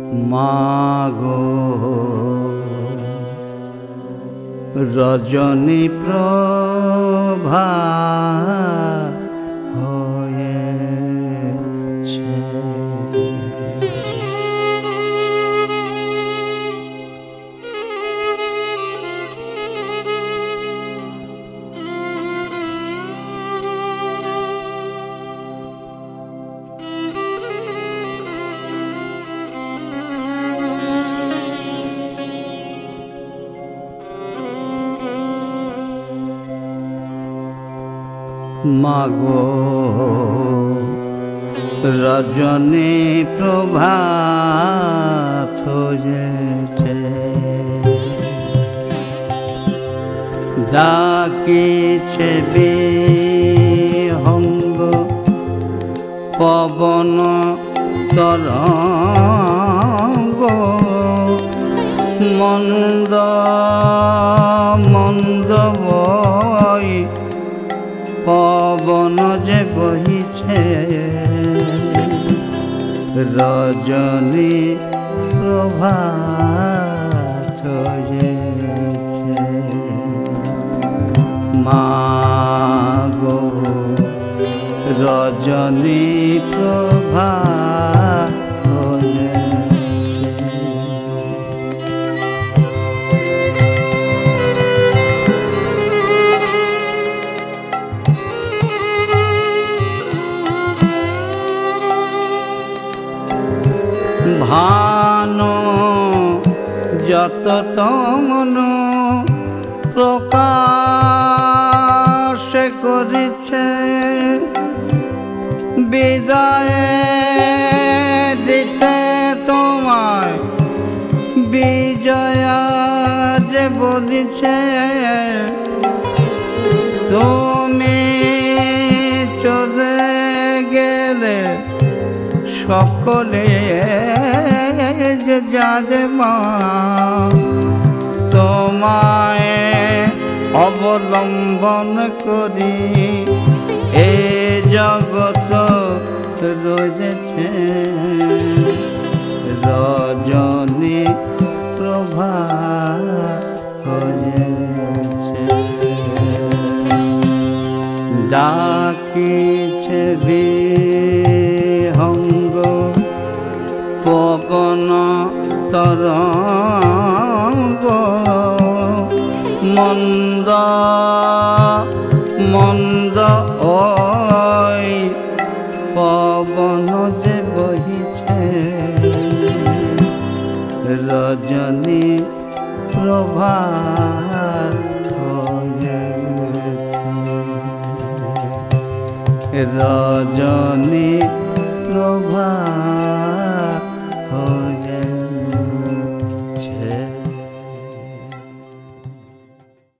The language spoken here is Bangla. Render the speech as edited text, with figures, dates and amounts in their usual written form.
মাগো রজনী প্রভা হয়েছে। মাগো রজনী প্রভাত হয়েছে, ডাকিছে বিহঙ্গ পবন তরঙ্গ, মন্দ মন্দ বই পবন যে বহিছে, রজনী প্রভাত হয়েছে। মাগো রজনী প্রভাত ভানো যত তমন প্রকাশ করিছে, বিদায় দিতে তোমায় বিজয়া যে বলিছে, তুমি চলে গেলে সকলে যে যাবে মা, তোমায় অবলম্বন করি এ জগৎ রয়েছে, রজনী প্রভা হয়েছে। ডাকিছে বিহঙ্গ পবন তরঙ্গ, মন্দ মন্দ ওই পবন যে বহিছে, রজনী প্রভা হয়েছে, রজনী প্রভা